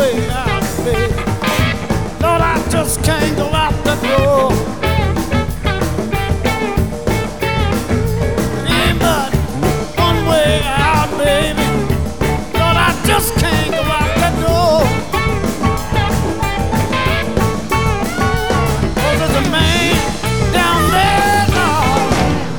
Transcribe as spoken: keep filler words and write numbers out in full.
way out of bed. Lord, I just can't go